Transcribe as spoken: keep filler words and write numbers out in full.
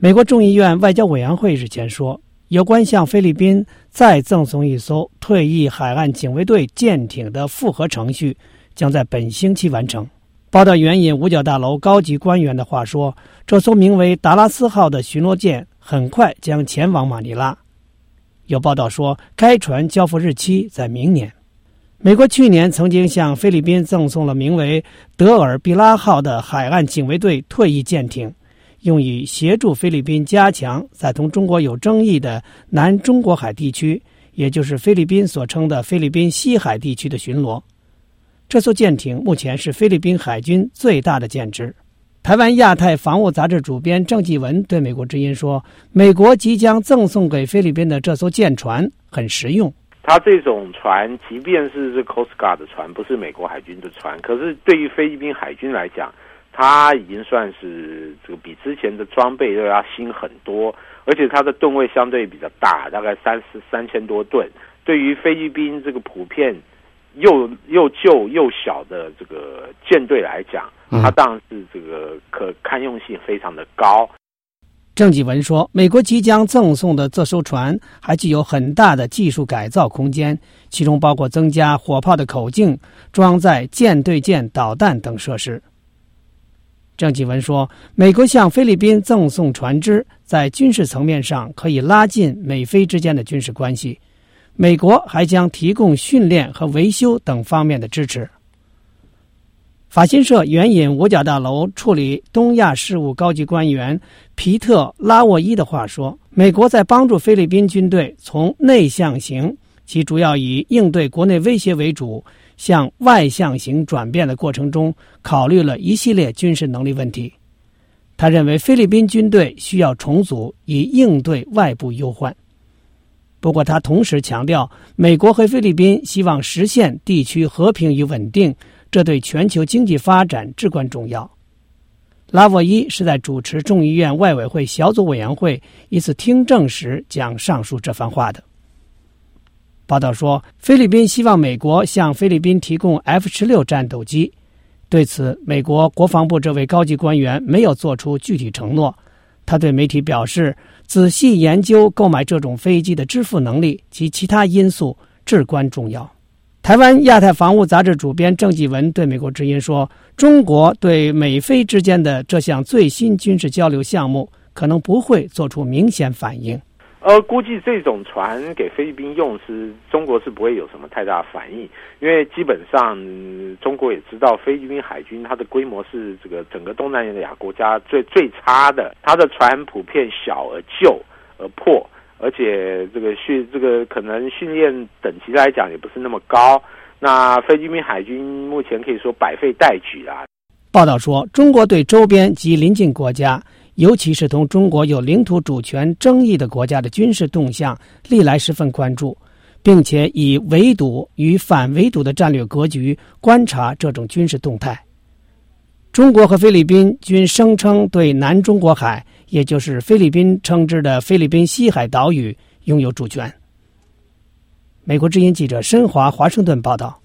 美国众议院外交委员会日前说，有关向菲律宾再赠送一艘退役海岸警卫队舰艇的复核程序将在本星期完成。报道援引五角大楼高级官员的话说，这艘名为达拉斯号的巡逻舰很快将前往马尼拉。有报道说，该船交付日期在明年。美国去年曾经向菲律宾赠送了名为德尔毕拉号的海岸警卫队退役舰艇，用以协助菲律宾加强在同中国有争议的南中国海地区，也就是菲律宾所称的菲律宾西海地区的巡逻。这艘舰艇目前是菲律宾海军最大的舰只。台湾亚太防务杂志主编郑继文对美国之音说，美国即将赠送给菲律宾的这艘舰船很实用。 它这种船即便是这 Coast Guard 的船，不是美国海军的船，可是对于菲律宾海军来讲，它已经算是这个比之前的装备都要新很多，而且它的吨位相对比较大，大概三十三千多吨。对于菲律宾这个普遍又又旧又小的这个舰队来讲，它当然是这个可堪用性非常的高。 郑继文说，美国即将赠送的这艘船还具有很大的技术改造空间，其中包括增加火炮的口径、装载舰对舰导弹等设施。郑继文说，美国向菲律宾赠送船只，在军事层面上可以拉近美菲之间的军事关系。美国还将提供训练和维修等方面的支持。法新社援引五角大楼处理东亚事务高级官员皮特·拉沃伊的话说，美国在帮助菲律宾军队从内向型，其主要以应对国内威胁为主，向外向型转变的过程中，考虑了一系列军事能力问题。他认为菲律宾军队需要重组，以应对外部忧患。不过他同时强调，美国和菲律宾希望实现地区和平与稳定，这对全球经济发展至关重要。拉沃伊是在主持众议院外委会小组委员会一次听证时讲上述这番话的。报道说，菲律宾希望美国向菲律宾提供 F 十六 战斗机，对此美国国防部这位高级官员没有做出具体承诺。他对媒体表示，仔细研究购买这种飞机的支付能力及其他因素至关重要。台湾亚太防务杂志主编郑继文对美国之音说，中国对美菲之间的这项最新军事交流项目可能不会做出明显反应。 呃，估计这种船给菲律宾用是中国是不会有什么太大反应，因为基本上、嗯、中国也知道菲律宾海军它的规模是这个整个东南亚国家最最差的，它的船普遍小而旧而破，而且这个训这个可能训练等级来讲也不是那么高。那菲律宾海军目前可以说百废待举啦。 报道说，中国对周边及邻近国家，尤其是同中国有领土主权争议的国家的军事动向历来十分关注，并且以围堵与反围堵的战略格局观察这种军事动态。中国和菲律宾均声称对南中国海，也就是菲律宾称之的菲律宾西海岛屿拥有主权。美国之音记者申华华盛顿报道。